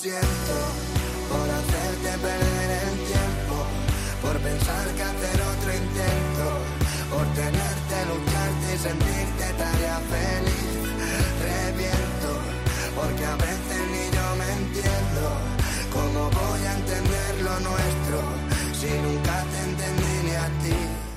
siento por hacerte perder el tiempo, por pensar que hacer otro intento, por tenerte, lucharte y sentirte tarea feliz. Reviento, porque a veces ni yo me entiendo. ¿Cómo voy a entender lo nuestro si nunca te entendí ni a ti?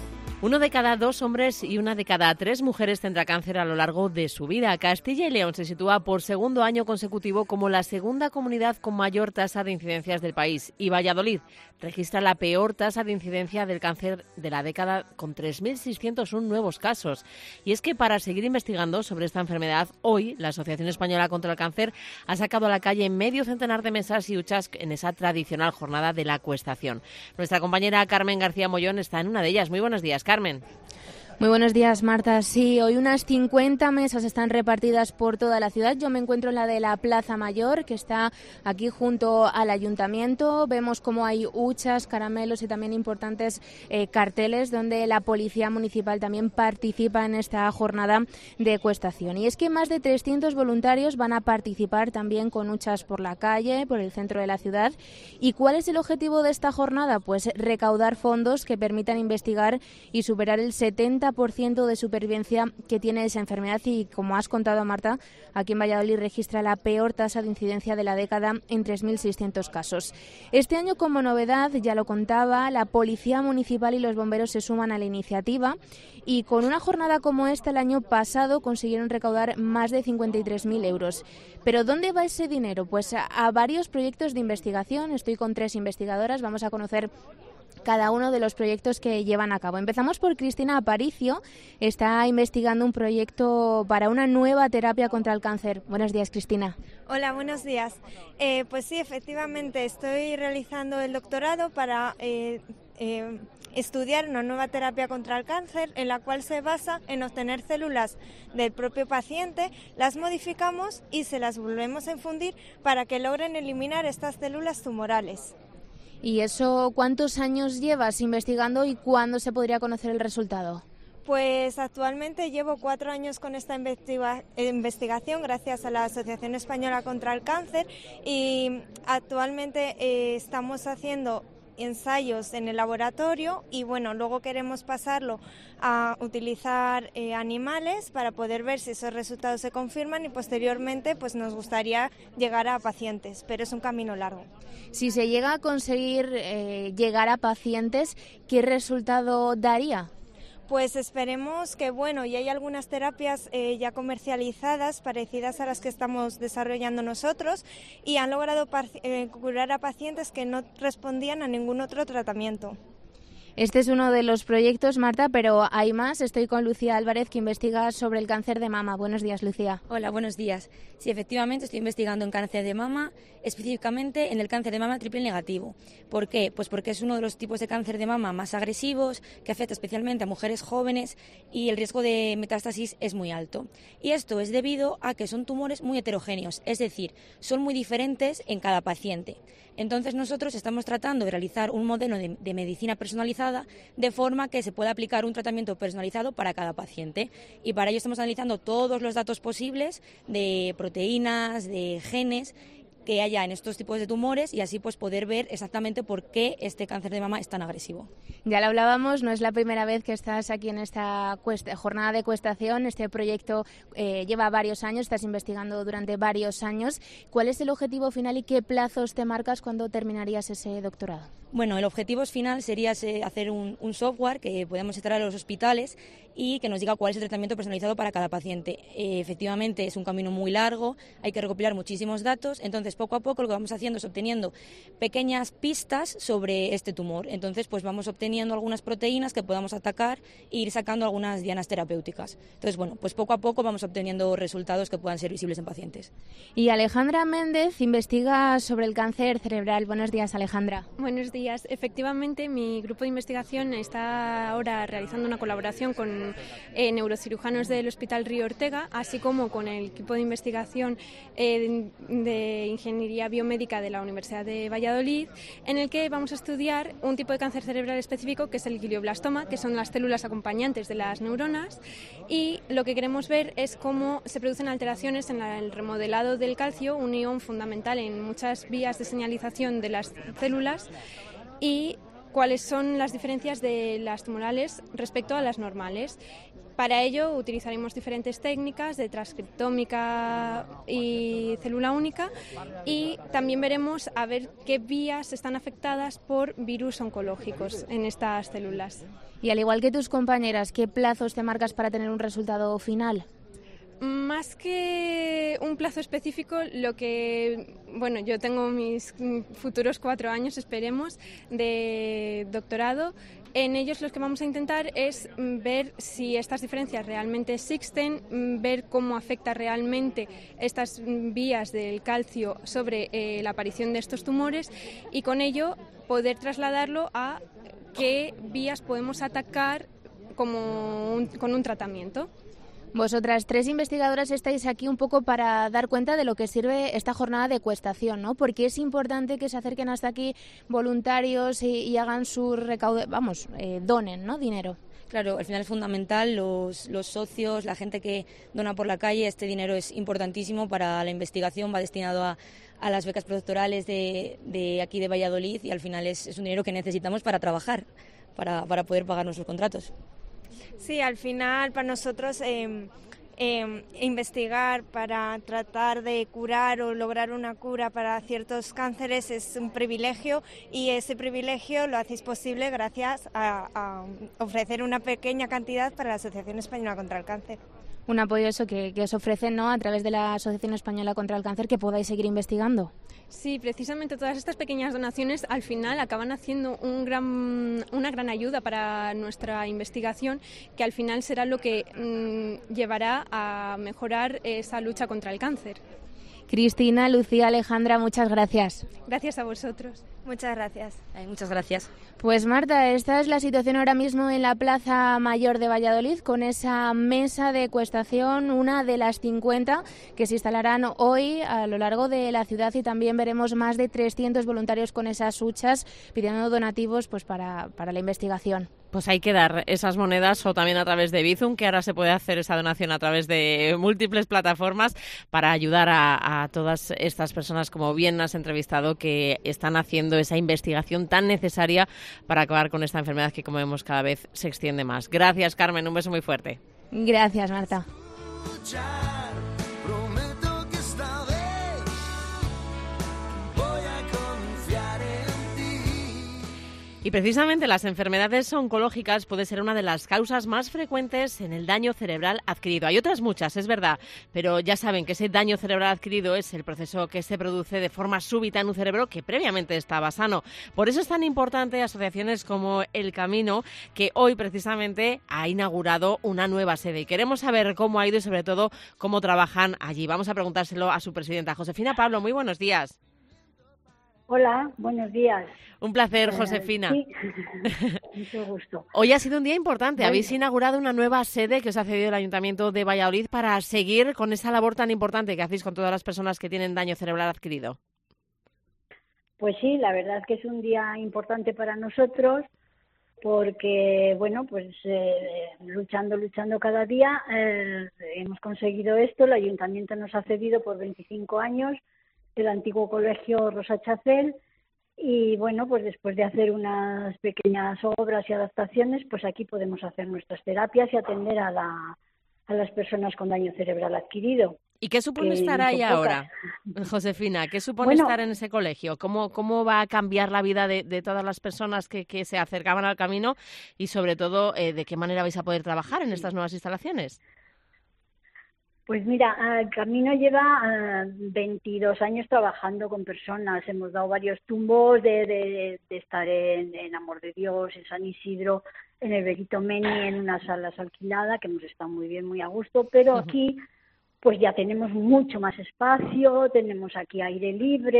1 de cada 2 hombres y 1 de cada 3 mujeres tendrá cáncer a lo largo de su vida. Castilla y León se sitúa por segundo año consecutivo como la segunda comunidad con mayor tasa de incidencias del país. Y Valladolid registra la peor tasa de incidencia del cáncer de la década, con 3.601 nuevos casos. Y es que para seguir investigando sobre esta enfermedad, hoy la Asociación Española contra el Cáncer ha sacado a la calle medio centenar de mesas y huchas en esa tradicional jornada de la acuestación. Nuestra compañera Carmen García Mollón está en una de ellas. Muy buenos días, Carmen. Muy buenos días, Marta. Sí, hoy unas 50 mesas están repartidas por toda la ciudad. Yo me encuentro en la de la Plaza Mayor, que está aquí junto al Ayuntamiento. Vemos cómo hay huchas, caramelos y también importantes carteles donde la Policía Municipal también participa en esta jornada de acuestación. Y es que más de 300 voluntarios van a participar también con huchas por la calle, por el centro de la ciudad. ¿Y cuál es el objetivo de esta jornada? Pues recaudar fondos que permitan investigar y superar el 70% de supervivencia que tiene esa enfermedad y, como has contado, Marta, aquí en Valladolid registra la peor tasa de incidencia de la década en 3.600 casos. Este año, como novedad, ya lo contaba, la Policía Municipal y los bomberos se suman a la iniciativa y con una jornada como esta el año pasado consiguieron recaudar más de 53.000 euros. ¿Pero dónde va ese dinero? Pues a varios proyectos de investigación. Estoy con 3 investigadoras, vamos a conocer cada uno de los proyectos que llevan a cabo. Empezamos por Cristina Aparicio, está investigando un proyecto para una nueva terapia contra el cáncer. Buenos días, Cristina. Hola, buenos días. Pues sí, efectivamente, estoy realizando el doctorado para estudiar una nueva terapia contra el cáncer, en la cual se basa en obtener células del propio paciente, las modificamos y se las volvemos a infundir para que logren eliminar estas células tumorales. ¿Y eso cuántos años llevas investigando y cuándo se podría conocer el resultado? Pues actualmente llevo 4 años con esta investigación gracias a la Asociación Española contra el Cáncer y actualmente estamos haciendo ensayos en el laboratorio y bueno, luego queremos pasarlo a utilizar animales para poder ver si esos resultados se confirman y posteriormente pues nos gustaría llegar a pacientes, pero es un camino largo. Si se llega a conseguir llegar a pacientes, ¿qué resultado daría? Pues esperemos que, bueno, y hay algunas terapias ya comercializadas parecidas a las que estamos desarrollando nosotros y han logrado curar a pacientes que no respondían a ningún otro tratamiento. Este es uno de los proyectos, Marta, pero hay más. Estoy con Lucía Álvarez, que investiga sobre el cáncer de mama. Buenos días, Lucía. Hola, buenos días. Sí, efectivamente, estoy investigando en cáncer de mama, específicamente en el cáncer de mama triple negativo. ¿Por qué? Pues porque es uno de los tipos de cáncer de mama más agresivos, que afecta especialmente a mujeres jóvenes y el riesgo de metástasis es muy alto. Y esto es debido a que son tumores muy heterogéneos, es decir, son muy diferentes en cada paciente. Entonces nosotros estamos tratando de realizar un modelo de medicina personalizada de forma que se pueda aplicar un tratamiento personalizado para cada paciente. Y para ello estamos analizando todos los datos posibles de proteínas, de genes que haya en estos tipos de tumores y así pues poder ver exactamente por qué este cáncer de mama es tan agresivo. Ya lo hablábamos, no es la primera vez que estás aquí en esta jornada de acuestación. Este proyecto lleva varios años, estás investigando durante varios años. ¿Cuál es el objetivo final y qué plazos te marcas cuando terminarías ese doctorado? Bueno, el objetivo final sería hacer un software que podamos entrar a los hospitales y que nos diga cuál es el tratamiento personalizado para cada paciente. Efectivamente, es un camino muy largo, hay que recopilar muchísimos datos, entonces poco a poco lo que vamos haciendo es obteniendo pequeñas pistas sobre este tumor. Entonces, pues vamos obteniendo algunas proteínas que podamos atacar e ir sacando algunas dianas terapéuticas. Entonces, bueno, pues poco a poco vamos obteniendo resultados que puedan ser visibles en pacientes. Y Alejandra Méndez investiga sobre el cáncer cerebral. Buenos días, Alejandra. Buenos días. días. Efectivamente, mi grupo de investigación está ahora realizando una colaboración con neurocirujanos del Hospital Río Ortega, así como con el equipo de investigación de Ingeniería Biomédica de la Universidad de Valladolid, en el que vamos a estudiar un tipo de cáncer cerebral específico que es el glioblastoma, que son las células acompañantes de las neuronas, y lo que queremos ver es cómo se producen alteraciones en el remodelado del calcio, un ion fundamental en muchas vías de señalización de las células, y cuáles son las diferencias de las tumorales respecto a las normales. Para ello utilizaremos diferentes técnicas de transcriptómica y célula única, y también veremos a ver qué vías están afectadas por virus oncológicos en estas células. Y al igual que tus compañeras, ¿qué plazos te marcas para tener un resultado final? Más que un plazo específico, yo tengo mis futuros 4 años, esperemos, de doctorado. En ellos lo que vamos a intentar es ver si estas diferencias realmente existen, ver cómo afecta realmente estas vías del calcio sobre la aparición de estos tumores, y con ello poder trasladarlo a qué vías podemos atacar con un tratamiento. Vosotras 3 investigadoras estáis aquí un poco para dar cuenta de lo que sirve esta jornada de ecuestación, ¿no? Porque es importante que se acerquen hasta aquí voluntarios y hagan su donen, ¿no? Dinero. Claro, al final es fundamental, los socios, la gente que dona por la calle, este dinero es importantísimo para la investigación, va destinado a las becas postdoctorales de aquí de Valladolid, y al final es un dinero que necesitamos para trabajar, para poder pagar nuestros contratos. Sí, al final para nosotros investigar para tratar de curar o lograr una cura para ciertos cánceres es un privilegio, y ese privilegio lo hacéis posible gracias a ofrecer una pequeña cantidad para la Asociación Española contra el Cáncer. Un apoyo eso que os ofrecen, ¿no?, a través de la Asociación Española contra el Cáncer, que podáis seguir investigando. Sí, precisamente todas estas pequeñas donaciones al final acaban haciendo una gran ayuda para nuestra investigación, que al final será lo que llevará a mejorar esa lucha contra el cáncer. Cristina, Lucía, Alejandra, muchas gracias. Gracias a vosotros. Muchas gracias. Muchas gracias. Pues Marta, esta es la situación ahora mismo en la Plaza Mayor de Valladolid, con esa mesa de ecuestación, una de las 50 que se instalarán hoy a lo largo de la ciudad, y también veremos más de 300 voluntarios con esas huchas pidiendo donativos pues para la investigación. Pues hay que dar esas monedas, o también a través de Bizum, que ahora se puede hacer esa donación a través de múltiples plataformas, para ayudar a todas estas personas, como bien has entrevistado, que están haciendo esa investigación tan necesaria para acabar con esta enfermedad que, como vemos, cada vez se extiende más. Gracias, Carmen, un beso muy fuerte. Gracias, Marta. Y precisamente las enfermedades oncológicas puede ser una de las causas más frecuentes en el daño cerebral adquirido. Hay otras muchas, es verdad, pero ya saben que ese daño cerebral adquirido es el proceso que se produce de forma súbita en un cerebro que previamente estaba sano. Por eso es tan importante asociaciones como El Camino, que hoy precisamente ha inaugurado una nueva sede. Y queremos saber cómo ha ido y sobre todo cómo trabajan allí. Vamos a preguntárselo a su presidenta, Josefina Pablo. Muy buenos días. Hola, buenos días. Un placer, Josefina. Sí, mucho gusto. Hoy ha sido un día importante. Habéis inaugurado una nueva sede que os ha cedido el Ayuntamiento de Valladolid para seguir con esa labor tan importante que hacéis con todas las personas que tienen daño cerebral adquirido. Pues sí, la verdad es que es un día importante para nosotros, porque, bueno, pues luchando cada día hemos conseguido esto. El Ayuntamiento nos ha cedido por 25 años el antiguo colegio Rosa Chacel, y bueno, pues después de hacer unas pequeñas obras y adaptaciones, pues aquí podemos hacer nuestras terapias y atender a las personas con daño cerebral adquirido. ¿Y qué supone estar ahí ahora, Josefina? ¿Qué supone estar en ese colegio? ¿Cómo va a cambiar la vida de todas las personas que se acercaban al camino, y sobre todo de qué manera vais a poder trabajar en estas nuevas instalaciones? Pues mira, el Camino lleva 22 años trabajando con personas. Hemos dado varios tumbos de estar en Amor de Dios, en San Isidro, en el Benito Meni, en unas salas alquiladas, que hemos estado muy bien, muy a gusto, pero aquí pues ya tenemos mucho más espacio, tenemos aquí aire libre,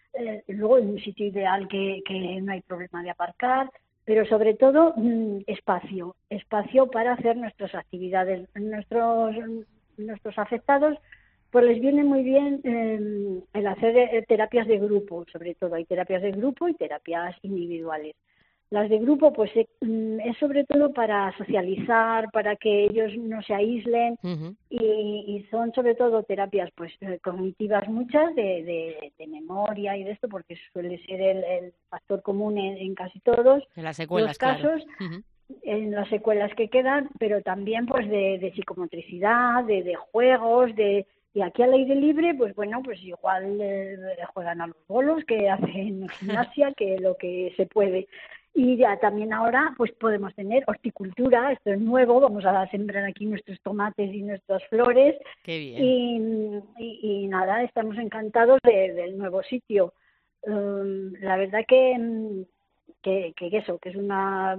luego en un sitio ideal que no hay problema de aparcar, pero sobre todo espacio para hacer nuestras actividades. Nuestros afectados, pues les viene muy bien el hacer terapias de grupo, sobre todo. Hay terapias de grupo y terapias individuales. Las de grupo, pues es sobre todo para socializar, para que ellos no se aíslen, y son sobre todo terapias pues cognitivas muchas, de memoria y de esto, porque suele ser el factor común en casi todos en las secuelas, los casos. Claro. En las secuelas que quedan, pero también pues de psicomotricidad, de juegos, y aquí al aire libre, pues bueno, pues igual juegan a los bolos, que hacen gimnasia, que lo que se puede. Y ya también ahora pues podemos tener horticultura, esto es nuevo, vamos a sembrar aquí nuestros tomates y nuestras flores. Qué bien. Y nada, estamos encantados del nuevo sitio. La verdad que eso, que es una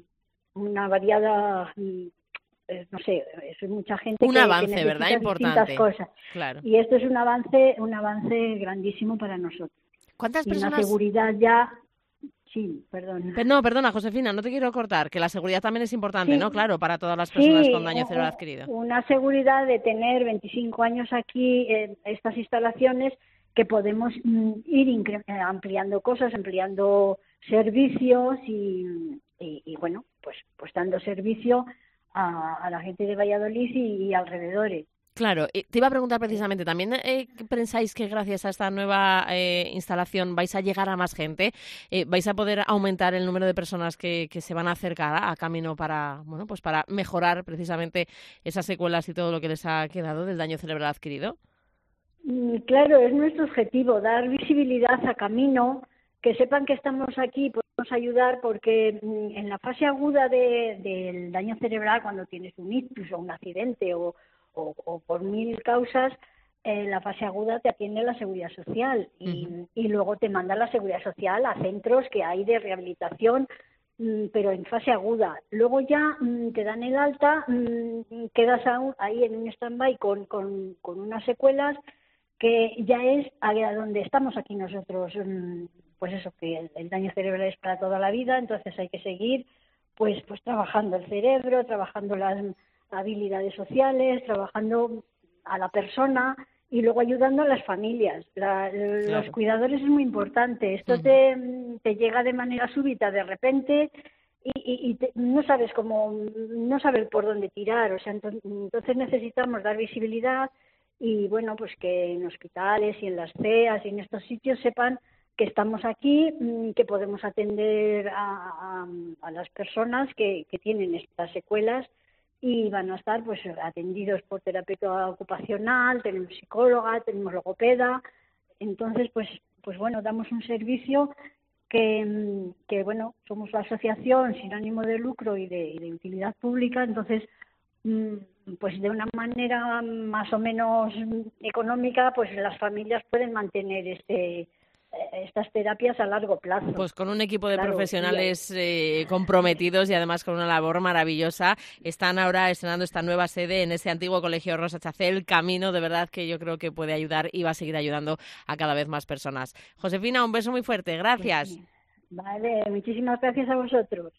variada, no sé, es mucha gente un que avance, necesita, ¿verdad? Importante. Cosas. Claro. Y esto es un avance grandísimo para nosotros. ¿Cuántas y personas? Una seguridad ya. Sí, perdón. No, perdona, Josefina, no te quiero cortar, que la seguridad también es importante, sí. ¿No? Claro, para todas las personas con daño cerebral adquirido. Una seguridad de tener 25 años aquí en estas instalaciones, que podemos ir ampliando cosas, ampliando servicios y bueno, pues dando servicio a la gente de Valladolid y alrededores. Claro, te iba a preguntar precisamente, ¿también pensáis que gracias a esta nueva instalación vais a llegar a más gente? ¿Vais a poder aumentar el número de personas que se van a acercar a Camino para mejorar precisamente esas secuelas y todo lo que les ha quedado del daño cerebral adquirido? Claro, es nuestro objetivo, dar visibilidad a Camino, que sepan que estamos aquí y podemos ayudar, porque en la fase aguda del daño cerebral, cuando tienes un ictus o un accidente o por 1000 causas, la fase aguda te atiende la Seguridad Social y luego te manda la Seguridad Social a centros que hay de rehabilitación, pero en fase aguda. Luego ya te dan el alta, quedas ahí en un stand-by con unas secuelas, que ya es a donde estamos aquí nosotros, pues eso, que el daño cerebral es para toda la vida, entonces hay que seguir pues trabajando el cerebro, trabajando las habilidades sociales, trabajando a la persona y luego ayudando a las familias. Claro. Los cuidadores es muy importante. Esto te llega de manera súbita, de repente, y no sabes no sabes por dónde tirar. O sea, entonces necesitamos dar visibilidad y, bueno, pues que en hospitales y en las CEAs y en estos sitios sepan que estamos aquí, que podemos atender a las personas que tienen estas secuelas, y van a estar pues atendidos por terapeuta ocupacional, tenemos psicóloga, tenemos logopeda. Entonces pues bueno, damos un servicio que bueno, somos la asociación sin ánimo de lucro y de utilidad pública, entonces pues de una manera más o menos económica, pues las familias pueden mantener estas terapias a largo plazo. Pues con un equipo de profesionales comprometidos y además con una labor maravillosa. Están ahora estrenando esta nueva sede en ese antiguo colegio Rosa Chacel. Camino, de verdad, que yo creo que puede ayudar y va a seguir ayudando a cada vez más personas. Josefina, un beso muy fuerte. Gracias. Sí. Vale, muchísimas gracias a vosotros.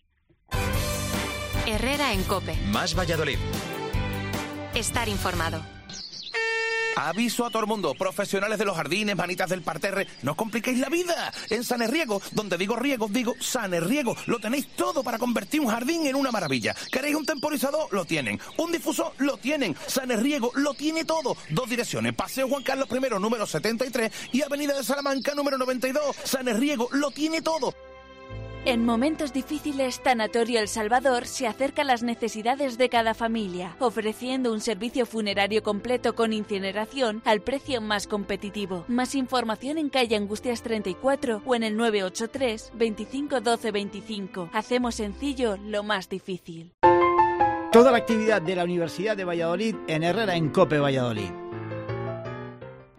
Herrera en COPE. Más Valladolid. Estar informado. Aviso a todo el mundo, profesionales de los jardines, manitas del parterre, no os compliquéis la vida. En Sanerriego, donde digo riego, digo Sanerriego, lo tenéis todo para convertir un jardín en una maravilla. ¿Queréis un temporizador? Lo tienen. ¿Un difusor? Lo tienen. Sanerriego lo tiene todo. 2 direcciones, Paseo Juan Carlos I, número 73 y Avenida de Salamanca, número 92. Sanerriego lo tiene todo. En momentos difíciles, Tanatorio El Salvador se acerca a las necesidades de cada familia, ofreciendo un servicio funerario completo con incineración al precio más competitivo. Más información en calle Angustias 34 o en el 983 25 12 25. Hacemos sencillo lo más difícil. Toda la actividad de la Universidad de Valladolid en Herrera en COPE Valladolid.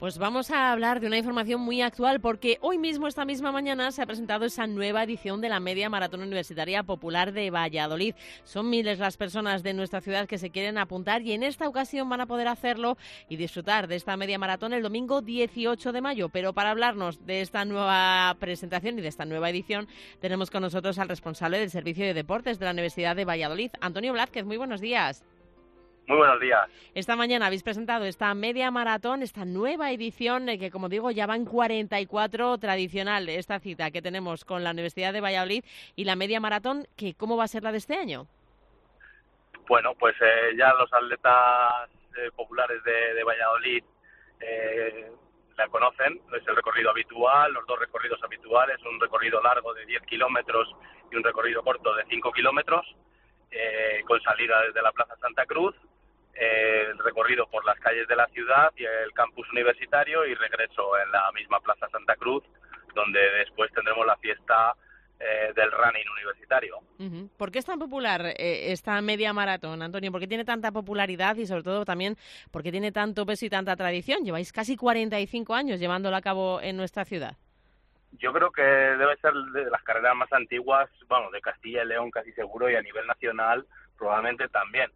Pues vamos a hablar de una información muy actual porque hoy mismo, esta misma mañana, se ha presentado esa nueva edición de la Media Maratón Universitaria Popular de Valladolid. Son miles las personas de nuestra ciudad que se quieren apuntar y en esta ocasión van a poder hacerlo y disfrutar de esta media maratón el domingo 18 de mayo. Pero para hablarnos de esta nueva presentación y de esta nueva edición, tenemos con nosotros al responsable del Servicio de Deportes de la Universidad de Valladolid, Antonio Blázquez. Muy buenos días. Muy buenos días. Esta mañana habéis presentado esta media maratón, esta nueva edición que, como digo, ya van 44 tradicional, esta cita que tenemos con la Universidad de Valladolid y la media maratón, que ¿cómo va a ser la de este año? Bueno, pues ya los atletas populares de Valladolid la conocen, es el recorrido habitual, los dos recorridos habituales, un recorrido largo de 10 kilómetros y un recorrido corto de 5 kilómetros, con salida desde la Plaza Santa Cruz, el recorrido por las calles de la ciudad y el campus universitario y regreso en la misma Plaza Santa Cruz, donde después tendremos la fiesta del running universitario. Uh-huh. ¿Por qué es tan popular esta media maratón, Antonio? ¿Por qué tiene tanta popularidad y sobre todo también por qué tiene tanto peso y tanta tradición? Lleváis casi 45 años llevándola a cabo en nuestra ciudad. Yo creo que debe ser de las carreras más antiguas, bueno, de Castilla y León casi seguro, y a nivel nacional probablemente también.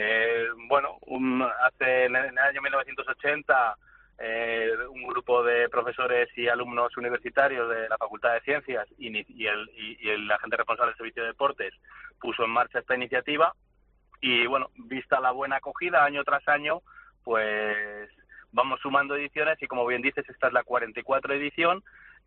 En el año 1980 un grupo de profesores y alumnos universitarios de la Facultad de Ciencias y la gente responsable del Servicio de Deportes puso en marcha esta iniciativa y, bueno, vista la buena acogida año tras año, pues vamos sumando ediciones y, como bien dices, esta es la 44 edición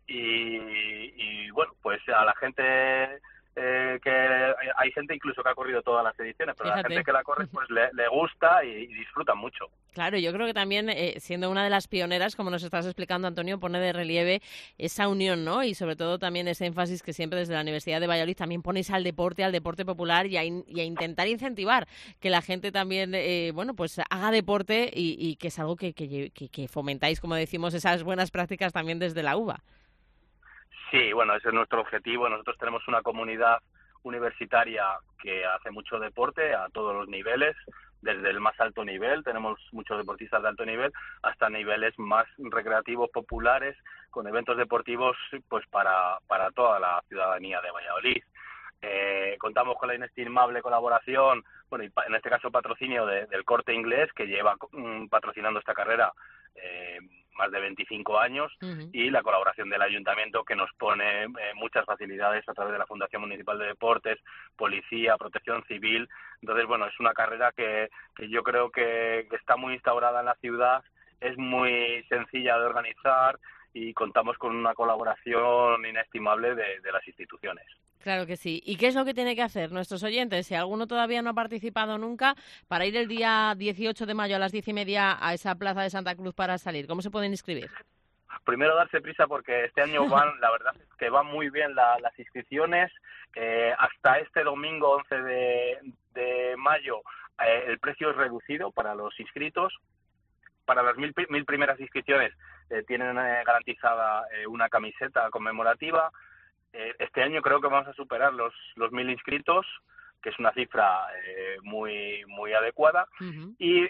y bueno, pues a la gente... que hay gente incluso que ha corrido todas las ediciones, pero Fíjate. La gente que la corre pues le gusta y disfruta mucho. Claro, yo creo que también, siendo una de las pioneras, como nos estás explicando, Antonio, pone de relieve esa unión, ¿no? Y sobre todo también ese énfasis que siempre desde la Universidad de Valladolid también ponéis al deporte popular y a intentar incentivar que la gente también, pues haga deporte y que es algo que fomentáis, como decimos, esas buenas prácticas también desde la UVA. Sí, bueno, ese es nuestro objetivo. Nosotros tenemos una comunidad universitaria que hace mucho deporte a todos los niveles, desde el más alto nivel, tenemos muchos deportistas de alto nivel, hasta niveles más recreativos, populares, con eventos deportivos pues para toda la ciudadanía de Valladolid. Contamos con la inestimable colaboración, bueno, y en este caso patrocinio del Corte Inglés, que lleva patrocinando esta carrera más de 25 años, uh-huh. Y la colaboración del Ayuntamiento, que nos pone muchas facilidades a través de la Fundación Municipal de Deportes, Policía, Protección Civil. Entonces, bueno, es una carrera que yo creo que está muy instaurada en la ciudad, es muy sencilla de organizar y contamos con una colaboración inestimable de las instituciones. Claro que sí. ¿Y qué es lo que tiene que hacer nuestros oyentes? Si alguno todavía no ha participado nunca, para ir el día 18 de mayo a las 10:30 a esa plaza de Santa Cruz para salir, ¿cómo se pueden inscribir? Primero darse prisa porque este año la verdad es que van muy bien las inscripciones. Hasta este domingo 11 de mayo el precio es reducido para los inscritos. Para las 1.000 primeras inscripciones tienen garantizada una camiseta conmemorativa. Este año creo que vamos a superar los 1.000 inscritos, que es una cifra muy muy adecuada. Uh-huh. Y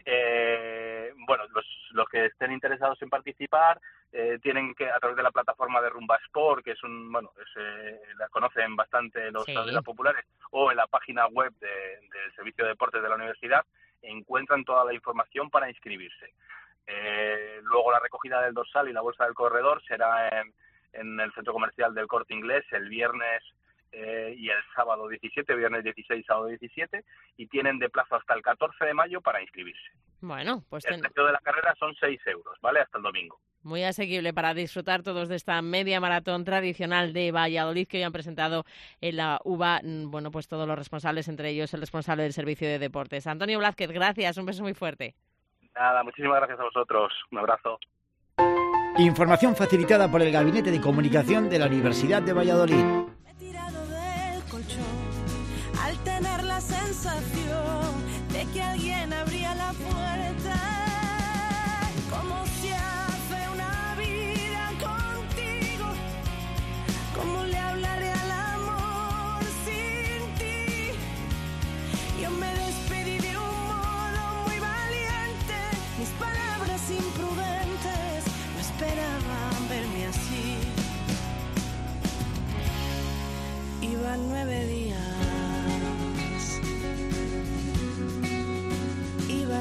los que estén interesados en participar tienen que, a través de la plataforma de Rumba Sport, que es la conocen bastante los atletas populares, o en la página web del Servicio de Deportes de la Universidad, encuentran toda la información para inscribirse. Luego la recogida del dorsal y la bolsa del corredor será en el centro comercial del Corte Inglés el viernes y el sábado 17, viernes 16, sábado 17, y tienen de plazo hasta el 14 de mayo para inscribirse. Bueno, pues el precio de la carrera son 6 euros, ¿vale? Hasta el domingo. Muy asequible para disfrutar todos de esta media maratón tradicional de Valladolid que hoy han presentado en la UVA, bueno, pues todos los responsables, entre ellos el responsable del Servicio de Deportes. Antonio Blázquez, gracias, un beso muy fuerte. Nada, muchísimas gracias a vosotros. Un abrazo. Información facilitada por el Gabinete de Comunicación de la Universidad de Valladolid. Me he tirado del colchón al tener la sensación de que alguien abría la puerta. ¿Cómo se hace una vida contigo? ¿Cómo le hablaré al amor sin ti? Yo me despedí de un modo muy valiente, mis palabras imprudentes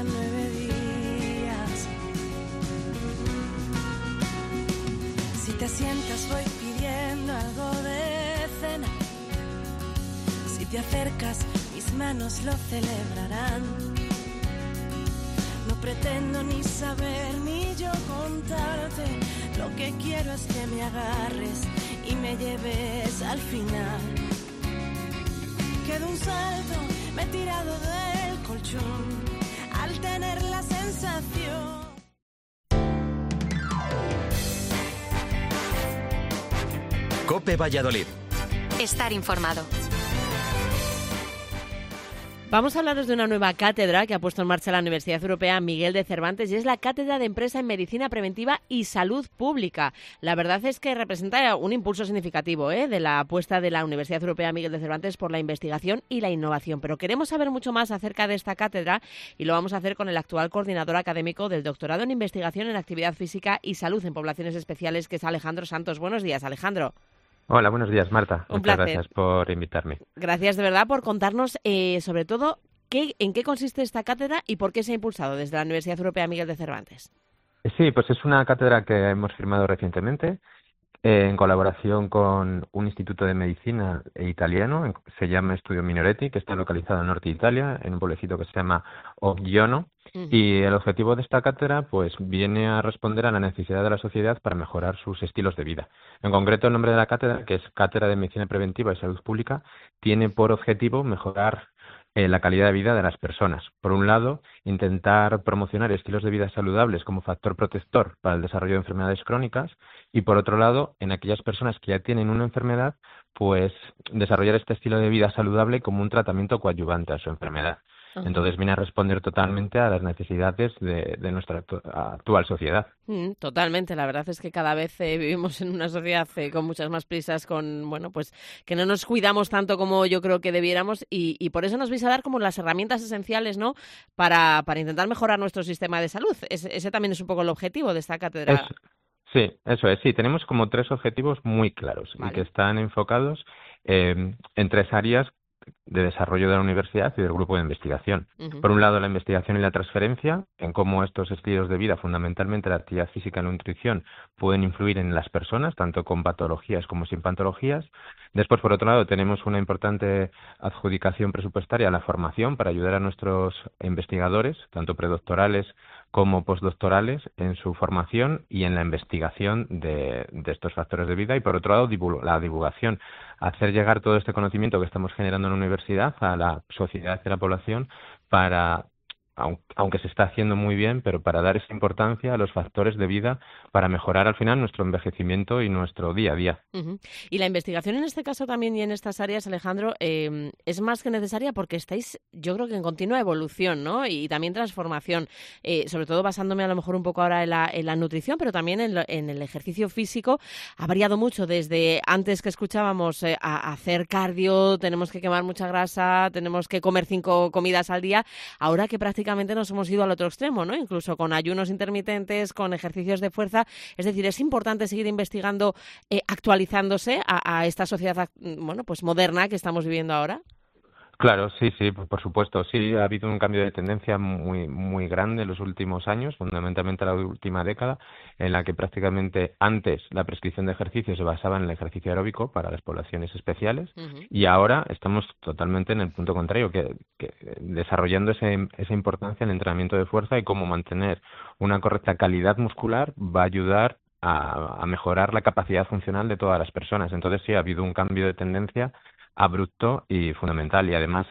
quedan 9 días. Si te sientas voy pidiendo algo de cena. Si te acercas mis manos lo celebrarán. No pretendo ni saber ni yo contarte. Lo que quiero es que me agarres y me lleves al final. Que de un salto me he tirado del colchón al tener la sensación. COPE Valladolid. Estar informado. Vamos a hablaros de una nueva cátedra que ha puesto en marcha la Universidad Europea Miguel de Cervantes y es la Cátedra de Empresa en Medicina Preventiva y Salud Pública. La verdad es que representa un impulso significativo de la apuesta de la Universidad Europea Miguel de Cervantes por la investigación y la innovación. Pero queremos saber mucho más acerca de esta cátedra y lo vamos a hacer con el actual coordinador académico del doctorado en Investigación en Actividad Física y Salud en Poblaciones Especiales, que es Alejandro Santos. Buenos días, Alejandro. Hola, buenos días, Marta. Un Muchas placer. Gracias por invitarme. Gracias de verdad por contarnos sobre todo en qué consiste esta cátedra y por qué se ha impulsado desde la Universidad Europea Miguel de Cervantes. Sí, pues es una cátedra que hemos firmado recientemente en colaboración con un instituto de medicina italiano, se llama Studio Minoretti, que está localizado en el norte de Italia, en un pueblecito que se llama Oggiono. Y el objetivo de esta cátedra pues viene a responder a la necesidad de la sociedad para mejorar sus estilos de vida. En concreto, el nombre de la cátedra, que es Cátedra de Medicina Preventiva y Salud Pública, tiene por objetivo mejorar la calidad de vida de las personas. Por un lado, intentar promocionar estilos de vida saludables como factor protector para el desarrollo de enfermedades crónicas y, por otro lado, en aquellas personas que ya tienen una enfermedad, pues desarrollar este estilo de vida saludable como un tratamiento coadyuvante a su enfermedad. Entonces viene a responder totalmente a las necesidades de nuestra actual sociedad. Totalmente, la verdad es que cada vez vivimos en una sociedad con muchas más prisas, pues que no nos cuidamos tanto como yo creo que debiéramos y por eso nos vais a dar como las herramientas esenciales, ¿no? Para intentar mejorar nuestro sistema de salud. Ese también es un poco el objetivo de esta cátedra. Sí, eso es. Sí, tenemos como 3 objetivos muy claros y que están enfocados en 3 áreas de desarrollo de la universidad y del grupo de investigación. Por un lado, la investigación y la transferencia, en cómo estos estilos de vida, fundamentalmente la actividad física y la nutrición, pueden influir en las personas, tanto con patologías como sin patologías. Después, por otro lado, tenemos una importante adjudicación presupuestaria a la formación para ayudar a nuestros investigadores, tanto predoctorales como postdoctorales, en su formación y en la investigación de estos factores de vida. Y, por otro lado, la divulgación, hacer llegar todo este conocimiento que estamos generando en la universidad a la sociedad y a la población para, aunque se está haciendo muy bien, pero para dar esa importancia a los factores de vida para mejorar al final nuestro envejecimiento y nuestro día a día. Y la investigación en este caso también y en estas áreas, Alejandro, es más que necesaria porque estáis, yo creo que en continua evolución, ¿no? Y también transformación, sobre todo basándome a lo mejor un poco ahora en la nutrición, pero también en el ejercicio físico. Ha variado mucho desde antes que escuchábamos a hacer cardio, tenemos que quemar mucha grasa, tenemos que comer 5 comidas al día, ahora que prácticamente nos hemos ido al otro extremo, ¿no? Incluso con ayunos intermitentes, con ejercicios de fuerza. Es decir, es importante seguir investigando, actualizándose a esta sociedad, pues moderna que estamos viviendo ahora. Claro, sí, por supuesto. Sí, ha habido un cambio de tendencia muy, muy grande en los últimos años, fundamentalmente la última década, en la que prácticamente antes la prescripción de ejercicio se basaba en el ejercicio aeróbico para las poblaciones especiales y ahora estamos totalmente en el punto contrario, que desarrollando esa importancia en el entrenamiento de fuerza y cómo mantener una correcta calidad muscular va a ayudar a mejorar la capacidad funcional de todas las personas. Entonces sí, ha habido un cambio de tendencia abrupto y fundamental, y además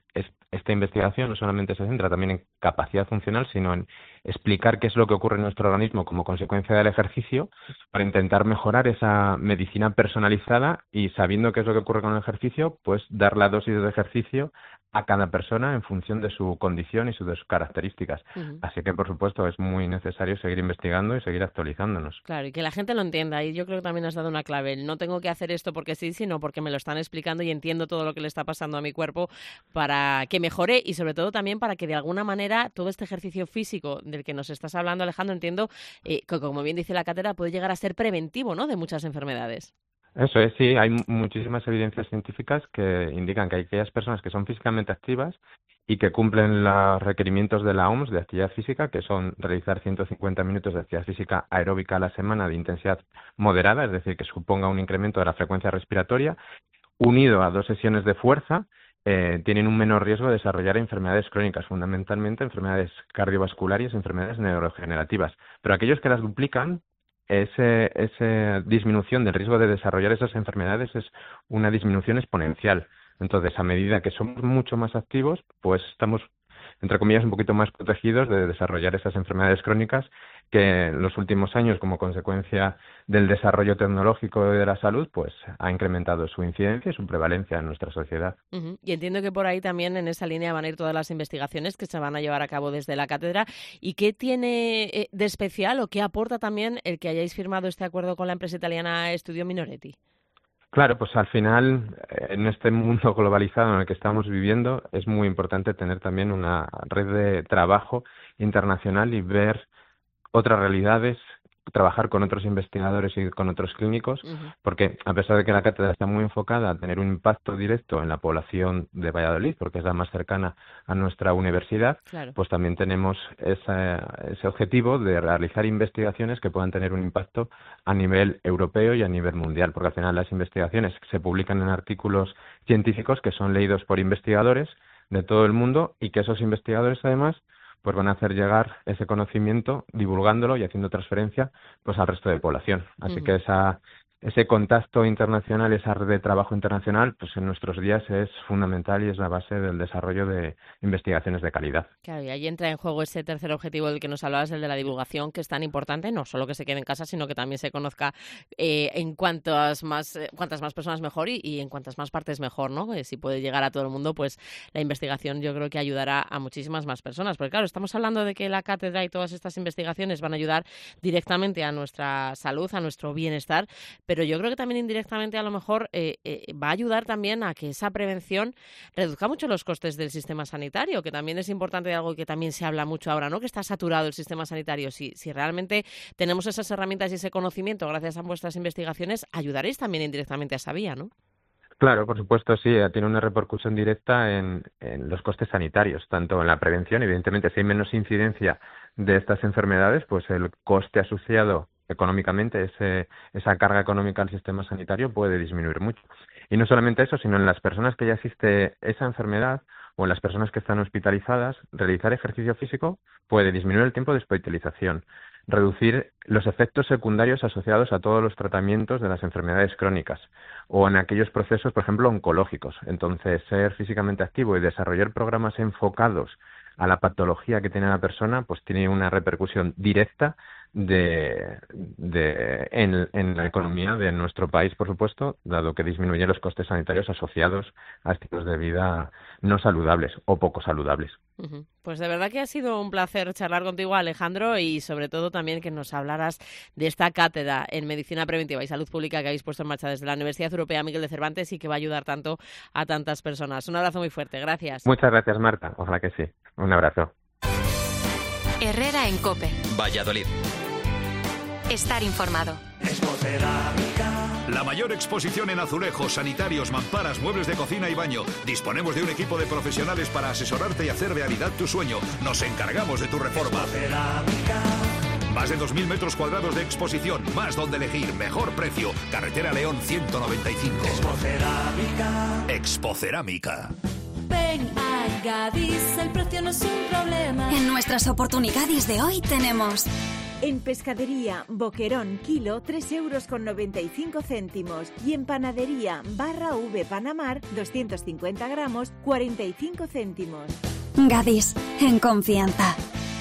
esta investigación no solamente se centra también en capacidad funcional, sino en explicar qué es lo que ocurre en nuestro organismo como consecuencia del ejercicio para intentar mejorar esa medicina personalizada y, sabiendo qué es lo que ocurre con el ejercicio, pues dar la dosis de ejercicio a cada persona en función de su condición y de sus características. Así que, por supuesto, es muy necesario seguir investigando y seguir actualizándonos. Claro, y que la gente lo entienda. Y yo creo que también has dado una clave. No tengo que hacer esto porque sí, sino porque me lo están explicando y entiendo todo lo que le está pasando a mi cuerpo para que mejore y, sobre todo, también para que, de alguna manera, todo este ejercicio físico del que nos estás hablando, Alejandro, entiendo que, como bien dice la cátedra, puede llegar a ser preventivo, ¿no?, de muchas enfermedades. Eso es, sí, hay muchísimas evidencias científicas que indican que hay aquellas personas que son físicamente activas y que cumplen los requerimientos de la OMS de actividad física, que son realizar 150 minutos de actividad física aeróbica a la semana de intensidad moderada, es decir, que suponga un incremento de la frecuencia respiratoria, unido a 2 sesiones de fuerza, tienen un menor riesgo de desarrollar enfermedades crónicas, fundamentalmente enfermedades cardiovasculares y enfermedades neurodegenerativas. Pero aquellos que las duplican, esa disminución del riesgo de desarrollar esas enfermedades es una disminución exponencial. Entonces, a medida que somos mucho más activos, pues estamos, entre comillas, un poquito más protegidos de desarrollar esas enfermedades crónicas que en los últimos años, como consecuencia del desarrollo tecnológico de la salud, pues ha incrementado su incidencia y su prevalencia en nuestra sociedad. Uh-huh. Y entiendo que por ahí también en esa línea van a ir todas las investigaciones que se van a llevar a cabo desde la cátedra. ¿Y qué tiene de especial o qué aporta también el que hayáis firmado este acuerdo con la empresa italiana Studio Minoretti? Claro, pues al final, en este mundo globalizado en el que estamos viviendo, es muy importante tener también una red de trabajo internacional y ver otras realidades, trabajar con otros investigadores y con otros clínicos, porque a pesar de que la cátedra está muy enfocada a tener un impacto directo en la población de Valladolid, porque es la más cercana a nuestra universidad, claro, pues también tenemos ese objetivo de realizar investigaciones que puedan tener un impacto a nivel europeo y a nivel mundial, porque al final las investigaciones se publican en artículos científicos que son leídos por investigadores de todo el mundo y que esos investigadores además pues van a hacer llegar ese conocimiento, divulgándolo y haciendo transferencia pues al resto de población. Así que ese contacto internacional, esa red de trabajo internacional, pues en nuestros días es fundamental y es la base del desarrollo de investigaciones de calidad. Claro, y ahí entra en juego ese tercer objetivo del que nos hablabas, el de la divulgación, que es tan importante, no solo que se quede en casa, sino que también se conozca en cuantas más personas mejor y en cuantas más partes mejor, ¿no? Si puede llegar a todo el mundo, pues la investigación yo creo que ayudará a muchísimas más personas. Porque claro, estamos hablando de que la cátedra y todas estas investigaciones van a ayudar directamente a nuestra salud, a nuestro bienestar, pero yo creo que también indirectamente a lo mejor va a ayudar también a que esa prevención reduzca mucho los costes del sistema sanitario, que también es importante, de algo que también se habla mucho ahora, ¿no? Que está saturado el sistema sanitario. Si realmente tenemos esas herramientas y ese conocimiento gracias a vuestras investigaciones, ayudaréis también indirectamente a esa vía, ¿no? Claro, por supuesto, sí, tiene una repercusión directa en los costes sanitarios, tanto en la prevención, evidentemente, si hay menos incidencia de estas enfermedades, pues el coste asociado económicamente, esa carga económica al sistema sanitario puede disminuir mucho. Y no solamente eso, sino en las personas que ya existe esa enfermedad o en las personas que están hospitalizadas, realizar ejercicio físico puede disminuir el tiempo de hospitalización, reducir los efectos secundarios asociados a todos los tratamientos de las enfermedades crónicas o en aquellos procesos, por ejemplo, oncológicos. Entonces, ser físicamente activo y desarrollar programas enfocados a la patología que tiene la persona, pues tiene una repercusión directa en la economía de nuestro país, por supuesto, dado que disminuye los costes sanitarios asociados a estilos de vida no saludables o poco saludables. Pues de verdad que ha sido un placer charlar contigo, Alejandro, y sobre todo también que nos hablaras de esta cátedra en Medicina Preventiva y Salud Pública que habéis puesto en marcha desde la Universidad Europea Miguel de Cervantes y que va a ayudar tanto a tantas personas. Un abrazo muy fuerte, gracias. Muchas gracias, Marta, ojalá que sí. Un abrazo. Herrera en COPE. Valladolid. Estar informado. La mayor exposición en azulejos, sanitarios, mamparas, muebles de cocina y baño. Disponemos de un equipo de profesionales para asesorarte y hacer realidad tu sueño. Nos encargamos de tu reforma. Más de 2.000 metros cuadrados de exposición, más donde elegir, mejor precio. Carretera León 195. Expocerámica. Ven a Gadis, el precio no es un problema. En nuestras oportunidades de hoy tenemos... En pescadería, boquerón, kilo, 3,95 €. Y en panadería, barra V Panamar, 250 gramos, 45 céntimos. Gadis, en confianza.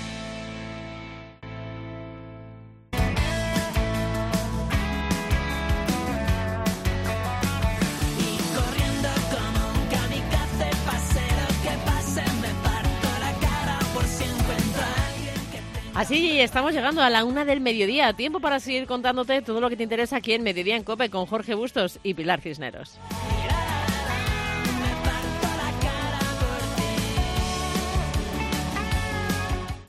Así estamos llegando a la 1 del mediodía. Tiempo para seguir contándote todo lo que te interesa aquí en Mediodía en COPE con Jorge Bustos y Pilar Cisneros.